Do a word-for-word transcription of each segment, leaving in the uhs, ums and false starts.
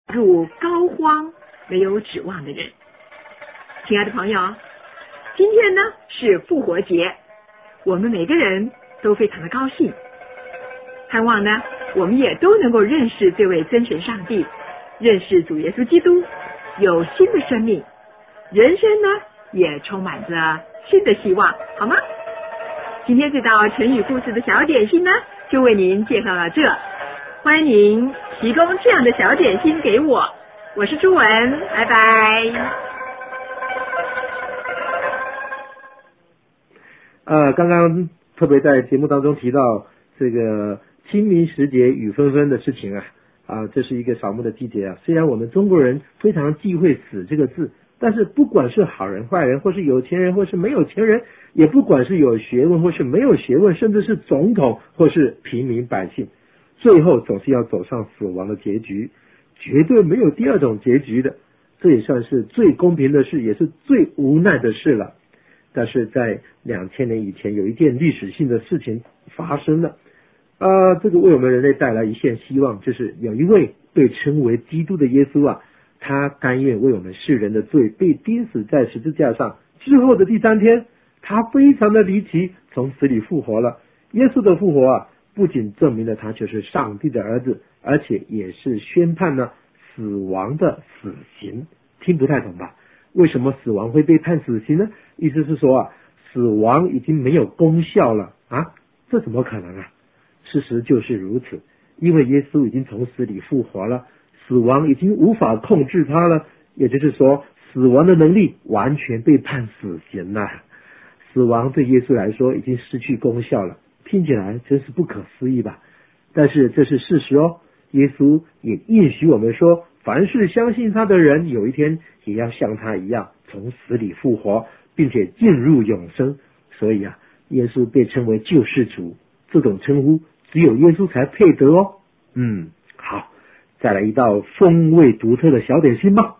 入膏肓没有指望的人。亲爱的朋友，今天呢是复活节，我们每个人都非常的高兴，盼望呢我们也都能够认识这位真神上帝，认识主耶稣基督，有新的生命，人生呢也充满着新的希望，好吗？今天这道成语故事的小点心呢，就为您介绍到这。欢迎您提供这样的小点心给我，我是朱文，拜拜。 呃，刚刚特别在节目当中提到这个清明时节雨纷纷的事情啊，啊，这是一个扫墓的季节啊。虽然我们中国人非常忌讳死这个字，但是不管是好人坏人，或是有钱人或是没有钱人，也不管是有学问或是没有学问，甚至是总统或是平民百姓，最后总是要走上死亡的结局，绝对没有第二种结局的。这也算是最公平的事，也是最无奈的事了。但是在两千年以前，有一件历史性的事情发生了，呃，这个为我们人类带来一线希望，就是有一位被称为基督的耶稣啊，他甘愿为我们世人的罪被钉死在十字架上，之后的第三天，他非常的离奇，从死里复活了。耶稣的复活啊，不仅证明了他就是上帝的儿子，而且也是宣判了死亡的死刑。听不太懂吧？为什么死亡会被判死刑呢？意思是说啊，死亡已经没有功效了啊？这怎么可能啊？事实就是如此，因为耶稣已经从死里复活了，死亡已经无法控制他了，也就是说，死亡的能力完全被判死刑了。死亡对耶稣来说已经失去功效了，听起来真是不可思议吧？但是这是事实哦。耶稣也应许我们说，凡是相信他的人，有一天也要像他一样从死里复活，并且进入永生。所以啊，耶稣被称为救世主，这种称呼只有耶稣才配得哦。嗯，好，再来一道风味独特的小点心吧。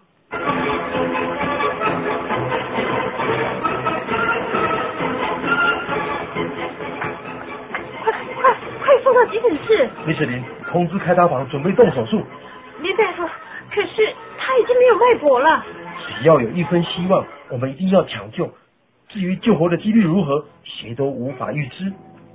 送到急诊室。 李雪林，通知开刀房准备动手术。 林大夫，可是他已经没有脉搏了。 只要有一分希望，我们一定要抢救。至于救活的几率如何，谁都无法预知。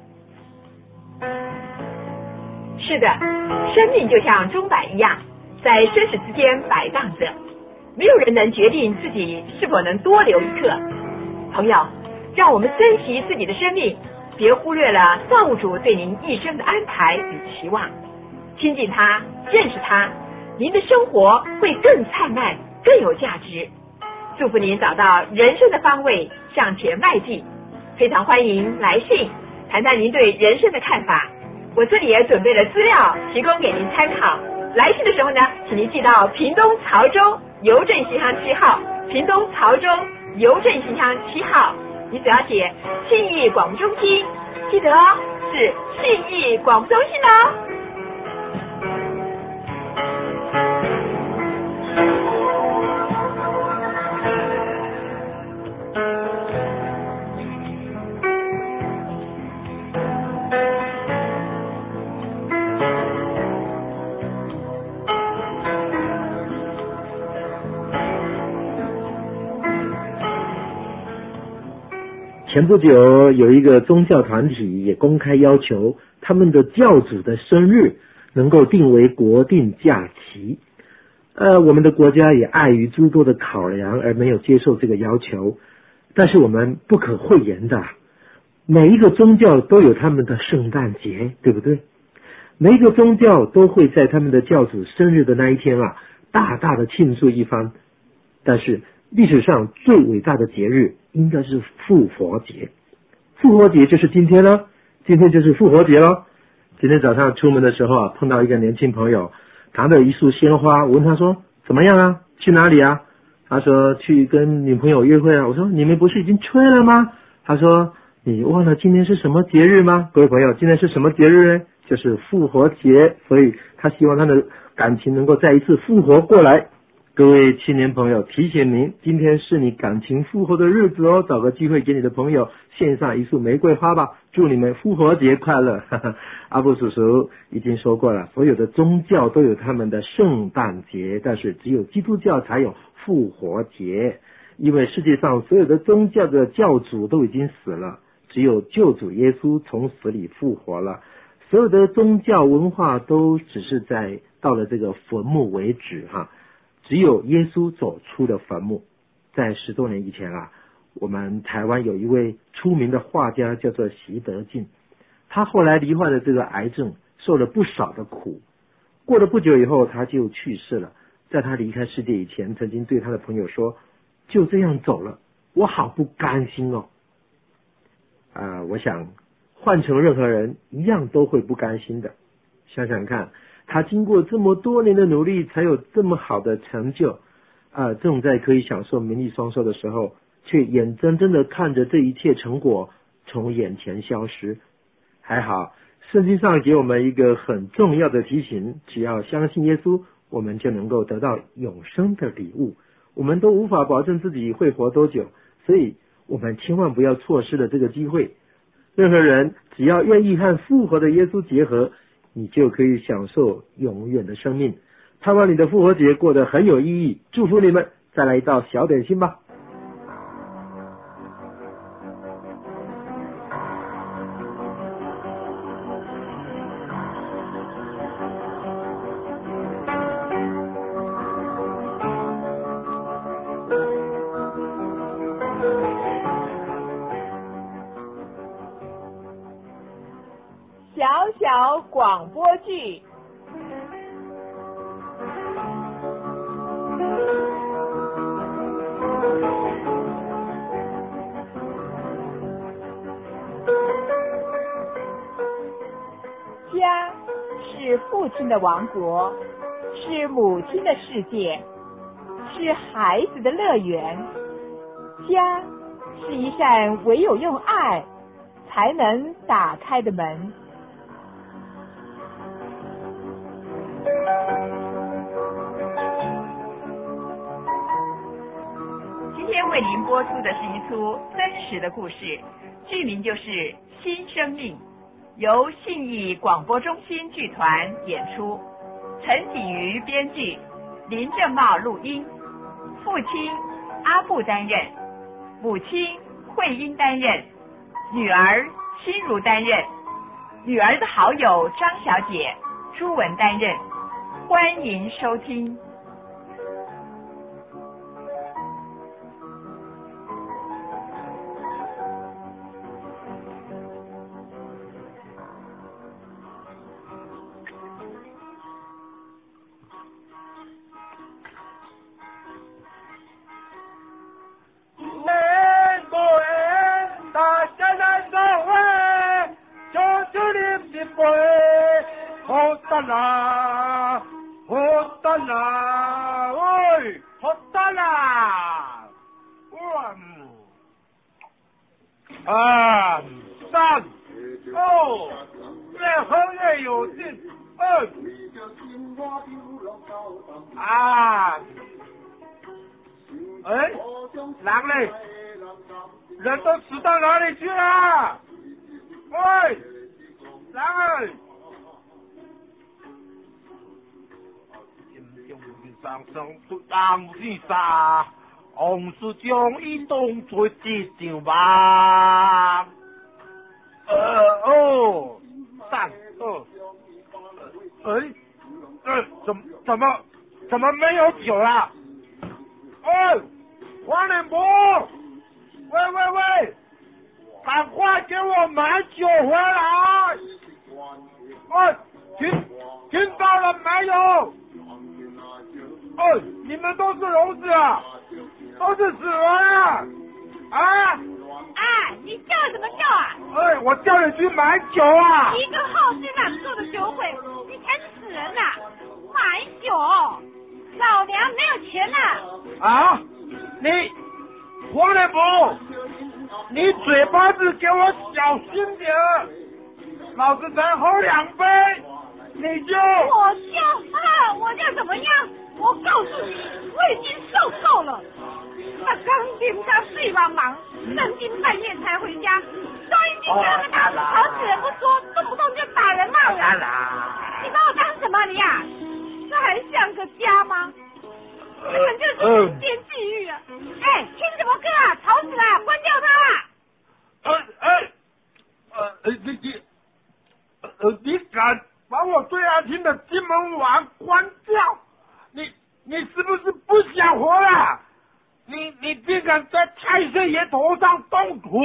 是的，生命就像钟摆一样，在生死之间摆荡着，没有人能决定自己是否能多留一刻。朋友，让我们珍惜自己的生命，别忽略了造物主对您一生的安排与期望。亲近他，认识他，您的生活会更灿烂，更有价值。祝福您找到人生的方位，向前迈进。非常欢迎来信，谈谈您对人生的看法。我这里也准备了资料，提供给您参考。来信的时候呢，请您寄到屏东潮州邮政信箱七号，屏东潮州邮政信箱七号。你只要写信义广播中心，记得哦，是信义广播中心哦。 前不久有一个宗教团体也公开要求他们的教主的生日能够定为国定假期。呃，我们的国家也碍于诸多的考量而没有接受这个要求，但是我们不可讳言的，每一个宗教都有他们的圣诞节，对不对？每一个宗教都会在他们的教主生日的那一天啊，大大的庆祝一番。但是历史上最伟大的节日应该是复活节，复活节就是今天了，今天就是复活节了。今天早上出门的时候啊，碰到一个年轻朋友，扛着一束鲜花，我问他说怎么样啊，去哪里啊？他说去跟女朋友约会啊。我说你们不是已经吹了吗？他说你忘了今天是什么节日吗？各位朋友，今天是什么节日呢？就是复活节，所以他希望他的感情能够再一次复活过来。 各位青年朋友，提醒您，今天是你感情复活的日子哦，找个机会给你的朋友献上一束玫瑰花吧，祝你们复活节快乐。阿布叔叔已经说过了，所有的宗教都有他们的圣诞节，但是只有基督教才有复活节，因为世界上所有的宗教的教主都已经死了，只有救主耶稣从死里复活了，所有的宗教文化都只是在到了这个坟墓为止哈。只有耶稣走出了坟墓。在十多年以前啊，我们台湾有一位出名的画家叫做席德进，他后来罹患了这个癌症，受了不少的苦。过了不久以后他就去世了。在他离开世界以前，曾经对他的朋友说，就这样走了，我好不甘心哦。啊、呃，我想换成任何人一样都会不甘心的。想想看，他经过这么多年的努力才有这么好的成就啊、呃！正在可以享受名利双收的时候，却眼睁睁的看着这一切成果从眼前消失。还好圣经上给我们一个很重要的提醒，只要相信耶稣，我们就能够得到永生的礼物。我们都无法保证自己会活多久，所以我们千万不要错失了这个机会。任何人只要愿意和复活的耶稣结合，你就可以享受永远的生命。盼望你的复活节过得很有意义，祝福你们。再来一道小点心吧。 小小广播剧，家是父亲的王国，是母亲的世界，是孩子的乐园。家是一扇唯有用爱才能打开的门。今天为您播出的是一出真实的故事，剧名就是《新生命》，由信义广播中心剧团演出，陈景瑜编剧，林正茂录音。父亲阿布担任，母亲慧英担任，女儿心如担任，女儿的好友张小姐朱文担任。欢迎收听。 好得啦，好得啦，喂，好得啦，哇，啊，三，哦，越喝越有劲，二，啊，哎，狼嘞，人都死到哪里去了？喂，狼儿！上上出当是啥？红是将伊当作地上吧？呃哦，三二，哎，呃，怎怎么怎么没有酒了？哎，黄脸婆，喂喂喂，赶快给我买酒回来！哎，听听到了没有？哦，你们都是聋子啊，都是死人啊！啊！ 哎，你叫什么叫啊？ 哎，我叫你去买酒啊！ 一个好市长做的酒会，你才是死人呐、啊！买酒，老娘没有钱呐、 啊！啊，你黄脸婆，你嘴巴子给我小心点，老子才喝两杯，你就我叫啊，我叫怎么样？我告诉你，为天不上睡茫茫，三更半夜才回家，终于今天那个大吵死人不说，动不动就打人骂人。你把我当什么你呀？这还像个家吗？根本就是人间地狱啊！哎，听什么歌啊？吵死了，关掉它啦！ 呃哎呃你你呃你敢把我最爱听的金门王关掉？你你是不是不想活了？你你竟敢在太岁爷头上动土！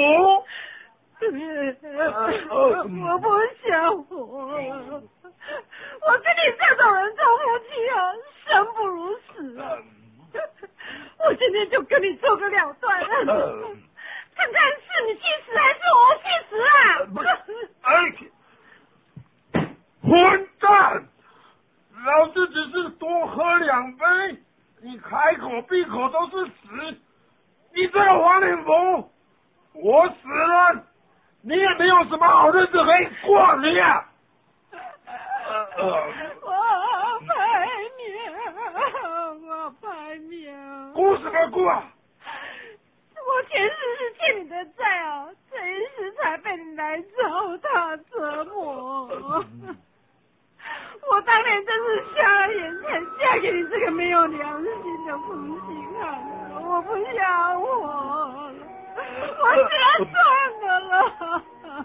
我不想活了，我跟你这种人做夫妻啊，生不如死啊！我今天就跟你做个了断，看看是你去死还是我去死啊！ 哎，混蛋！老子只是多喝两杯，你开口闭口都是死！你这个黄脸婆，我死了，你也没有什么好日子可以过，你呀、啊！ 我白命，我白命！ 哭什么哭啊？ 我前世是欠你的债啊，这一世才被你来糟蹋折磨。我当年真是瞎了眼才嫁给你这个没有良心的负心汉，我不想活了，我死了算了了。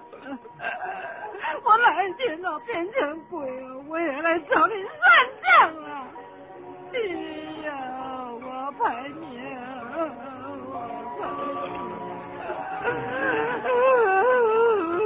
我哪一天哦变成鬼了，我也来找你算账啊！哎呀，我排面，我排面。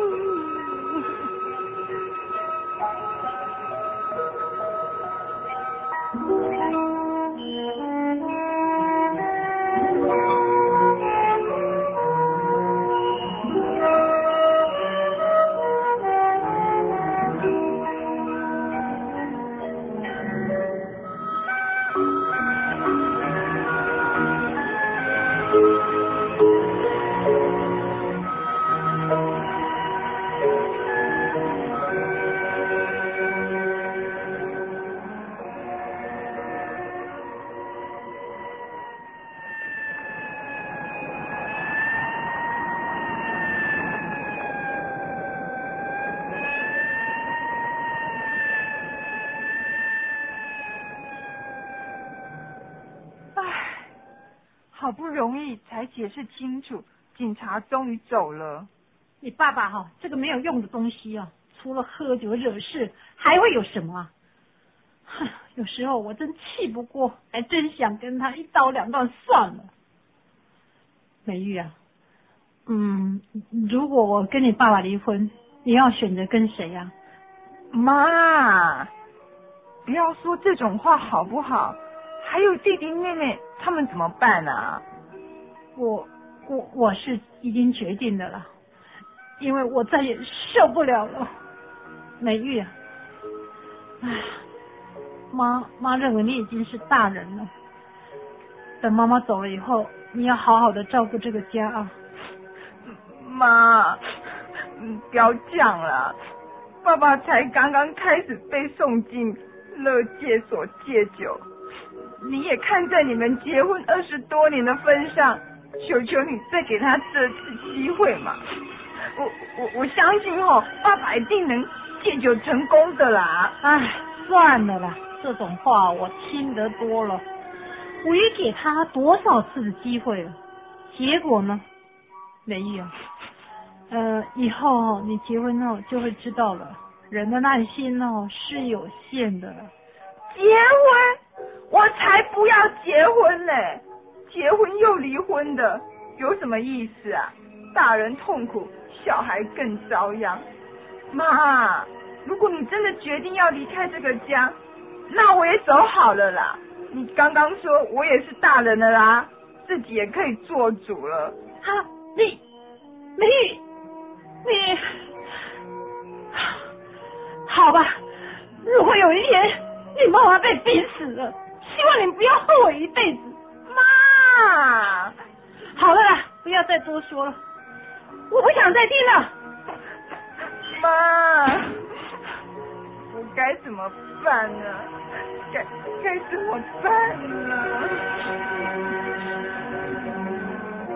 好不容易才解释清楚，警察终于走了。 你爸爸哈、哦，这个没有用的东西啊，除了喝酒惹事，还会有什么啊？哼，有时候我真气不过，还真想跟他一刀两断算了。美玉啊，嗯，如果我跟你爸爸离婚，你要选择跟谁呀、 啊？妈，不要说这种话好不好？还有弟弟妹妹，他们怎么办啊？ 我我我是已经决定的了，因为我再也受不了了。美玉啊，唉，妈妈认为你已经是大人了，等妈妈走了以后，你要好好的照顾这个家啊。 妈，不要这样了，爸爸才刚刚开始被送进乐戒所戒酒。你也看在你们结婚二十多年的份上，求求你再给他这次机会嘛！我我我相信哦，爸爸一定能戒酒成功的啦！ 唉，算了啦，这种话我听得多了。我也给他多少次的机会了，结果呢？美玉啊，呃，以后哦，你结婚后就会知道了，人的耐心哦是有限的。 结婚？我才不要结婚呢！结婚又离婚的有什么意思啊？大人痛苦，小孩更遭殃。妈，如果你真的决定要离开这个家，那我也走好了啦。你刚刚说我也是大人了啦，自己也可以做主了。 好，你，美玉，你，好吧，如果有一天你妈妈被逼死了，希望你不要后悔一辈子。 妈， 好了啦，不要再多说了，我不想再听了。 妈，我该怎么办呢？该该怎么办呢？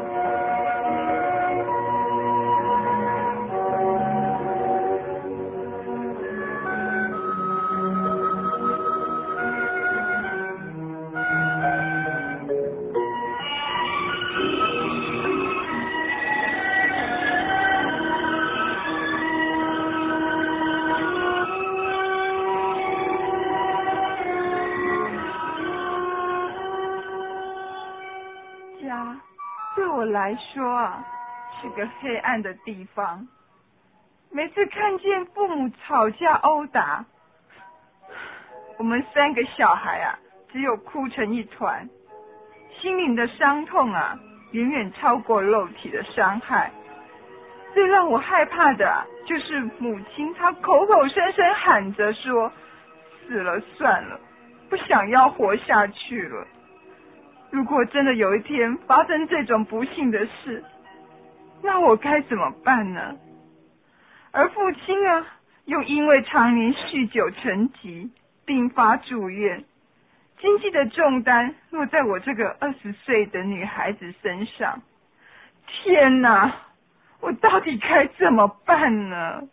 家对我来说啊，是个黑暗的地方。每次看见父母吵架殴打，我们三个小孩啊，只有哭成一团，心灵的伤痛啊，远远超过肉体的伤害。最让我害怕的啊，就是母亲她口口声声喊着说，死了算了，不想要活下去了。如果真的有一天发生这种不幸的事，那我该怎么办呢？而父亲啊，又因为常年酗酒成疾，病发住院，经济的重担落在我这个二十岁的女孩子身上。天哪，我到底该怎么办呢？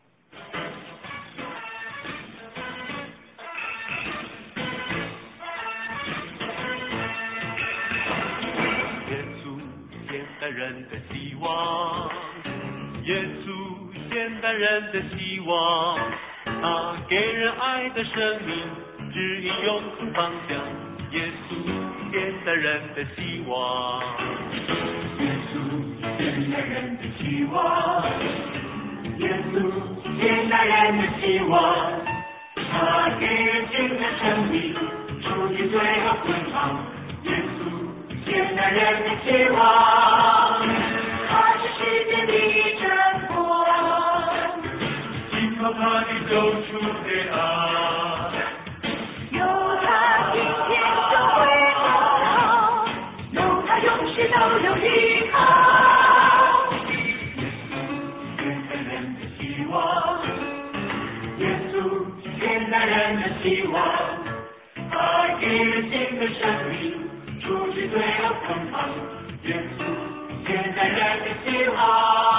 耶稣现代人的希望，耶稣现代人的希望，他给人爱的生命，指引永恒方向。耶稣现代人的希望，耶稣现代人的希望，耶稣现代人的希望，他给人新的生命，除去罪恶捆绑。耶稣现代人的希望，他是世界的真光，依靠他的走出黑暗，有他今天就会更好，有他永世都有依靠。耶稣现代人的希望，耶稣现代人的希望，他给人新的生命，除去罪恶捆绑。耶稣现代人的希望。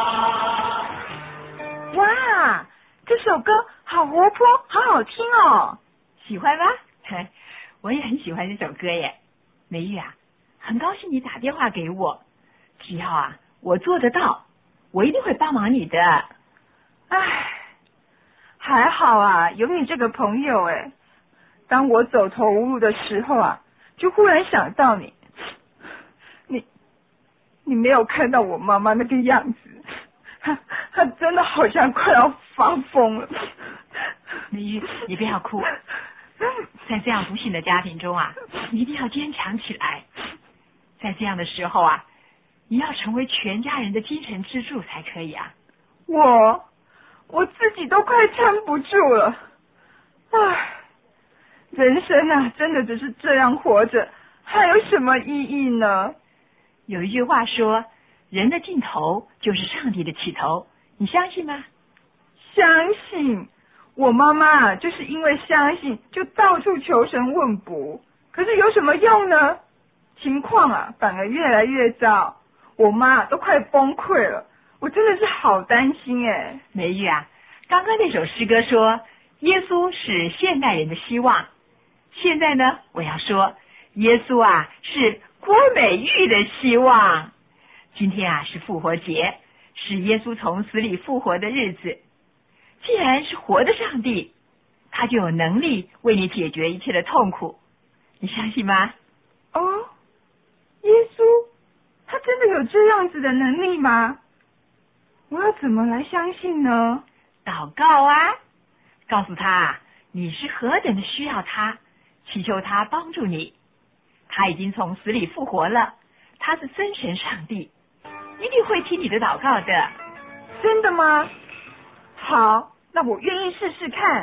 哇，这首歌好活泼，好好听哦。 喜欢吗？我也很喜欢这首歌耶。梅玉啊，很高兴你打电话给我，只要啊我做得到，我一定会帮忙你的。 唉，还好啊，有你这个朋友哎。当我走投无路的时候啊，就忽然想到你。你你没有看到我妈妈那个样子，她她真的好像快要发疯了。 梅玉，你不要哭，在这样不幸的家庭中啊，你一定要坚强起来。在这样的时候啊，你要成为全家人的精神支柱才可以啊。 我我自己都快撑不住了。唉，人生啊，真的只是这样活着，还有什么意义呢？ 有一句话说，人的尽头就是上帝的起头，你相信吗？ 相信。我妈妈啊，就是因为相信，就到处求神问卜，可是有什么用呢？情况啊，反而越来越糟，我妈都快崩溃了，我真的是好担心哎。 梅玉啊，刚刚那首诗歌说，耶稣是现代人的希望。现在呢，我要说，耶稣啊是郭美玉的希望。今天啊是复活节，是耶稣从死里复活的日子。既然是活的上帝，他就有能力为你解决一切的痛苦，你相信吗？ 哦，耶稣，他真的有这样子的能力吗？我要怎么来相信呢？ 祷告啊，告诉他你是何等的需要他，祈求他帮助你。他已经从死里复活了，他是真神上帝，一定会听你的祷告的。 真的吗？好，那我愿意试试看。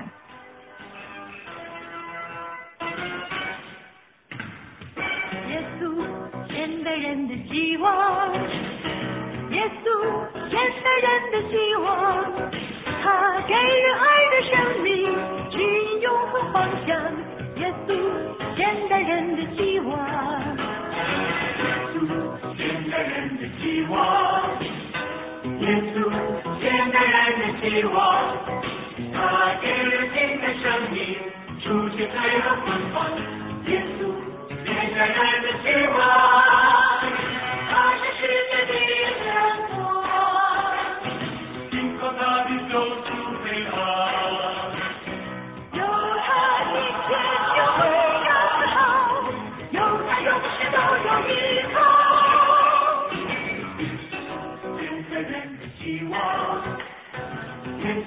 耶稣现代人的希望，耶稣现代人的希望，他给人爱的生命，指引永恒方向。耶稣现代人的希望， 耶稣现代人的希望，耶稣现代人的希望，他给人新的生命，除去罪恶捆绑。耶稣现代人的希望，他是世界的真光，经过他的走出黑暗， 有他一切就会更好，有他永世都有依靠。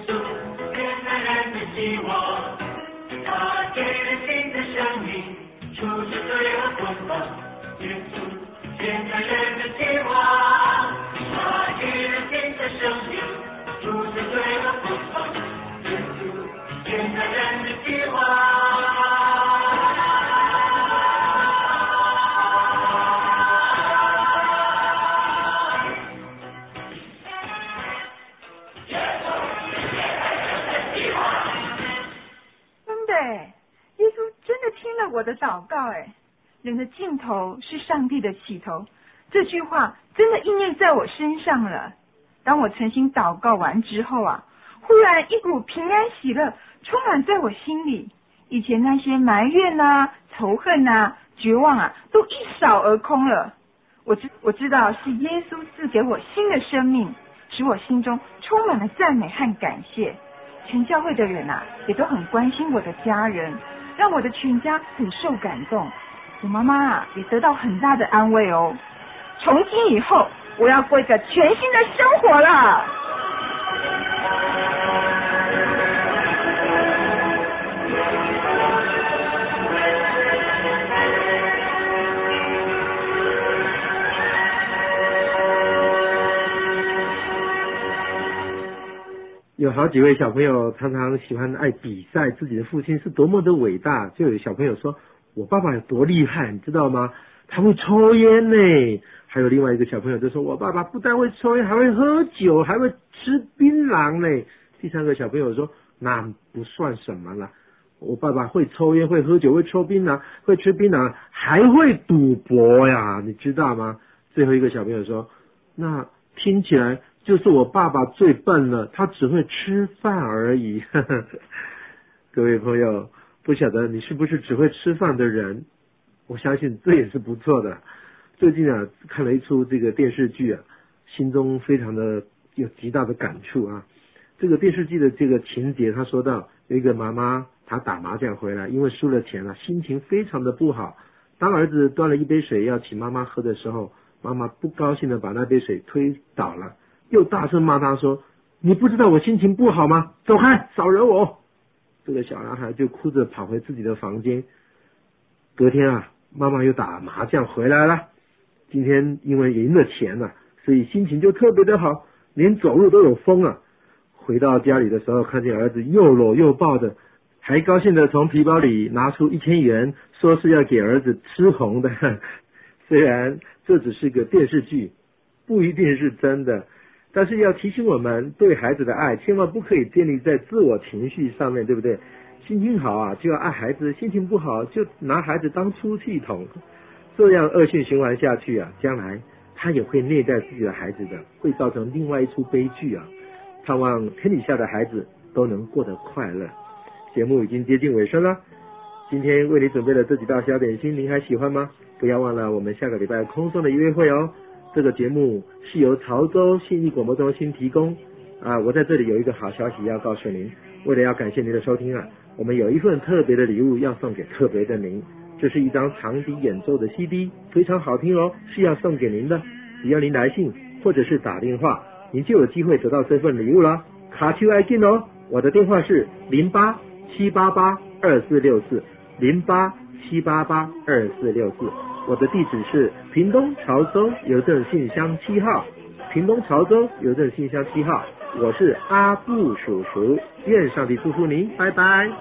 稣现代人的希望，他给人新的生命，除去罪恶捆绑。耶稣现代人的希望，他给人新的生命，除去罪恶捆绑。耶稣现代人的希望。 耶稣真的听了我的祷告，哎，人的尽头是上帝的起头，这句话真的应验在我身上了。当我诚心祷告完之后啊，忽然一股平安喜乐充满在我心里，以前那些埋怨啊、仇恨啊、绝望啊，都一扫而空了。我知我知道是耶稣赐给我新的生命，使我心中充满了赞美和感谢。全教会的人啊，也都很关心我的家人，让我的全家很受感动。我妈妈啊，也得到很大的安慰哦。从今以后，我要过一个全新的生活了。 有好几位小朋友常常喜欢爱比赛自己的父亲是多么的伟大，就有小朋友说我爸爸有多厉害你知道吗，他会抽烟呢。还有另外一个小朋友就说我爸爸不但会抽烟，还会喝酒，还会吃槟榔呢。第三个小朋友说那不算什么了，我爸爸会抽烟，会喝酒，会抽槟榔，会吃槟榔，还会赌博呀，你知道吗？最后一个小朋友说那听起来就是我爸爸最笨了，他只会吃饭而已。各位朋友，不晓得你是不是只会吃饭的人，我相信这也是不错的。最近啊，看了一出这个电视剧啊，心中非常的有极大的感触啊。这个电视剧的这个情节，他说到有一个妈妈，她打麻将回来，因为输了钱了，心情非常的不好。当儿子端了一杯水要请妈妈喝的时候，妈妈不高兴的把那杯水推倒了，又大声骂他说你不知道我心情不好吗？走开，少惹我。这个小男孩就哭着跑回自己的房间。隔天啊，妈妈又打麻将回来了，今天因为赢了钱了，所以心情就特别的好，连走路都有风啊。回到家里的时候，看见儿子又搂又抱的，还高兴的从皮包里拿出一千元，说是要给儿子吃红的。虽然这只是个电视剧，不一定是真的，但是要提醒我们，对孩子的爱千万不可以建立在自我情绪上面，对不对？心情好啊就要爱孩子，心情不好就拿孩子当出气筒，这样恶性循环下去啊，将来他也会虐待自己的孩子的，会造成另外一出悲剧啊。盼望天底下的孩子都能过得快乐。节目已经接近尾声了，今天为你准备的这几道小点心您还喜欢吗？不要忘了我们下个礼拜空中的约会哦。这个节目是由潮州信义广播中心提供啊，我在这里有一个好消息要告诉您，为了要感谢您的收听啊，我们有一份特别的礼物要送给特别的您，这是一张长笛演奏的 C D， 非常好听哦，是要送给您的。只要您来信或者是打电话，您就有机会得到这份礼物了。卡丘爱进哦，我的电话是零八七八八二四六四零八七八八二四六四，我的地址是屏东潮州邮政信箱七号，屏东潮州邮政信箱七号，我是阿布叔叔，愿上帝祝福您，拜拜。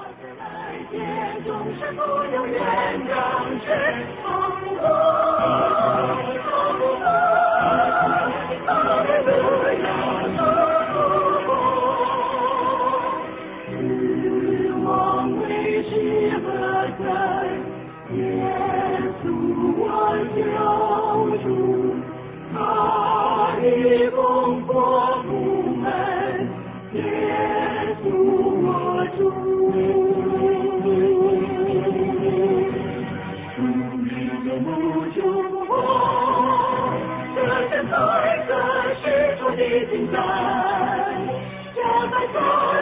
救主，他的功过不门，耶稣我主，主你的母救我，这现在这是主的精彩，要在